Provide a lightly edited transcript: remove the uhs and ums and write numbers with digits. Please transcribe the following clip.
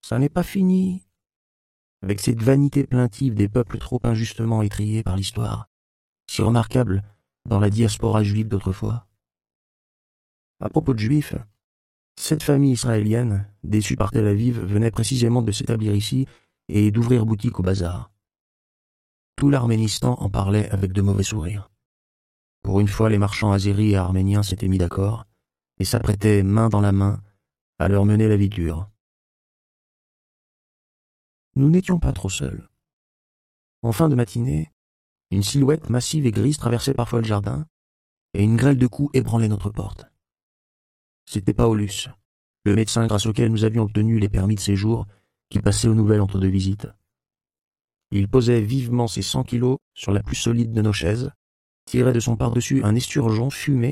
Ça n'est pas fini. Avec cette vanité plaintive des peuples trop injustement étrillés par l'histoire, si remarquable dans la diaspora juive d'autrefois. À propos de juifs, cette famille israélienne, déçue par Tel Aviv, venait précisément de s'établir ici et d'ouvrir boutique au bazar. Tout l'Arménistan en parlait avec de mauvais sourires. Pour une fois, les marchands azéris et arméniens s'étaient mis d'accord et s'apprêtaient main dans la main à leur mener la vie dure. Nous n'étions pas trop seuls. En fin de matinée, une silhouette massive et grise traversait parfois le jardin, et une grêle de coups ébranlait notre porte. C'était Paulus, le médecin grâce auquel nous avions obtenu les permis de séjour qui passait aux nouvelles entre deux visites. Il posait vivement ses 100 kilos sur la plus solide de nos chaises, tirait de son par-dessus un esturgeon fumé